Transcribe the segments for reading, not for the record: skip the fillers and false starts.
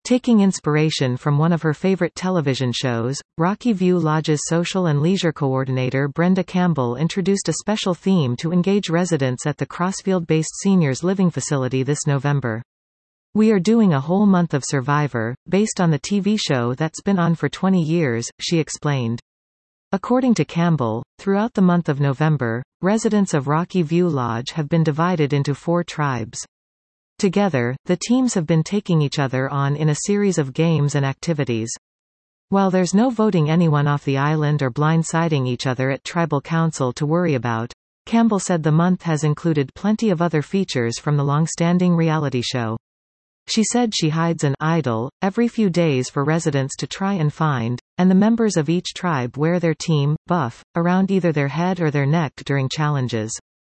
Taking inspiration from one of her favorite television shows, Rocky View Lodge's social and leisure coordinator Brenda Campbell introduced a special theme to engage residents at the Crossfield-based seniors living facility this November. "We are doing a whole month of Survivor, based on the TV show that's been on for 20 years, she explained. According to Campbell, throughout the month of November, residents of Rocky View Lodge have been divided into 4 tribes. Together, the teams have been taking each other on in a series of games and activities. While there's no voting anyone off the island or blindsiding each other at tribal council to worry about, Campbell said the month has included plenty of other features from the long-standing reality show. She said she hides an idol every few days for residents to try and find, and the members of each tribe wear their team buff around either their head or their neck during challenges.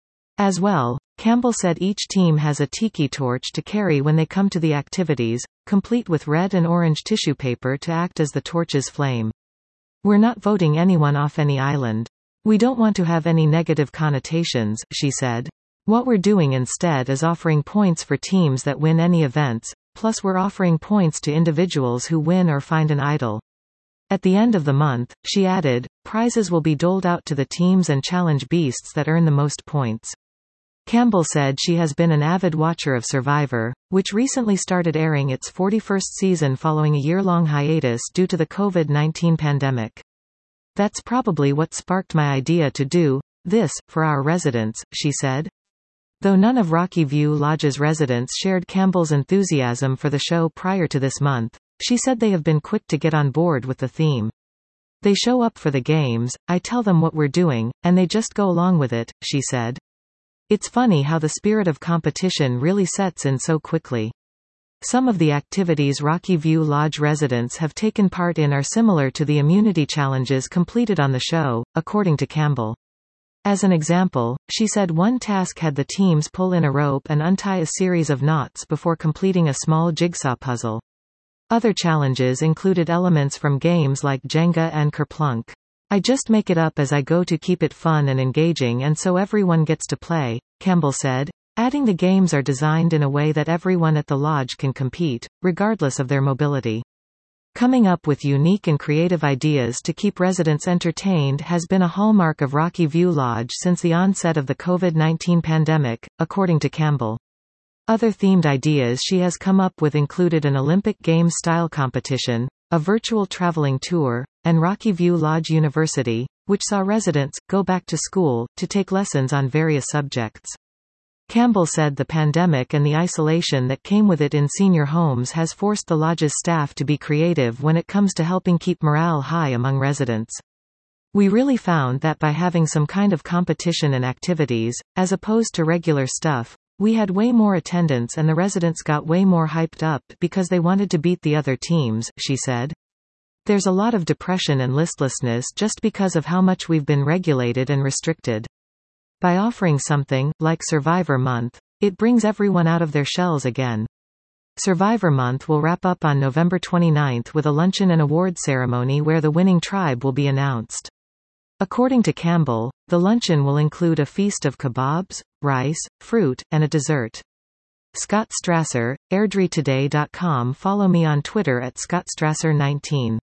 As well, Campbell said each team has a tiki torch to carry when they come to the activities, complete with red and orange tissue paper to act as the torch's flame. "We're not voting anyone off any island. We don't want to have any negative connotations," she said. "What we're doing instead is offering points for teams that win any events, plus we're offering points to individuals who win or find an idol." At the end of the month, she added, prizes will be doled out to the teams and challenge beasts that earn the most points. Campbell said she has been an avid watcher of Survivor, which recently started airing its 41st season following a year-long hiatus due to the COVID-19 pandemic. "That's probably what sparked my idea to do this for our residents," she said. Though none of Rocky View Lodge's residents shared Campbell's enthusiasm for the show prior to this month, she said they have been quick to get on board with the theme. "They show up for the games, I tell them what we're doing, and they just go along with it," she said. "It's funny how the spirit of competition really sets in so quickly." Some of the activities Rocky View Lodge residents have taken part in are similar to the immunity challenges completed on the show, according to Campbell. As an example, she said one task had the teams pull in a rope and untie a series of knots before completing a small jigsaw puzzle. Other challenges included elements from games like Jenga and Kerplunk. "I just make it up as I go to keep it fun and engaging and so everyone gets to play," Campbell said, adding the games are designed in a way that everyone at the lodge can compete, regardless of their mobility. Coming up with unique and creative ideas to keep residents entertained has been a hallmark of Rocky View Lodge since the onset of the COVID-19 pandemic, according to Campbell. Other themed ideas she has come up with included an Olympic Games-style competition, a virtual traveling tour, and Rocky View Lodge University, which saw residents go back to school to take lessons on various subjects. Campbell said the pandemic and the isolation that came with it in senior homes has forced the lodge's staff to be creative when it comes to helping keep morale high among residents. "We really found that by having some kind of competition and activities, as opposed to regular stuff, we had way more attendance and the residents got way more hyped up because they wanted to beat the other teams," she said. "There's a lot of depression and listlessness just because of how much we've been regulated and restricted. By offering something, like Survivor Month, it brings everyone out of their shells again." Survivor Month will wrap up on November 29 with a luncheon and award ceremony where the winning tribe will be announced. According to Campbell, the luncheon will include a feast of kebabs, rice, fruit, and a dessert. Scott Strasser, airdrietoday.com. Follow me on Twitter at scottstrasser19.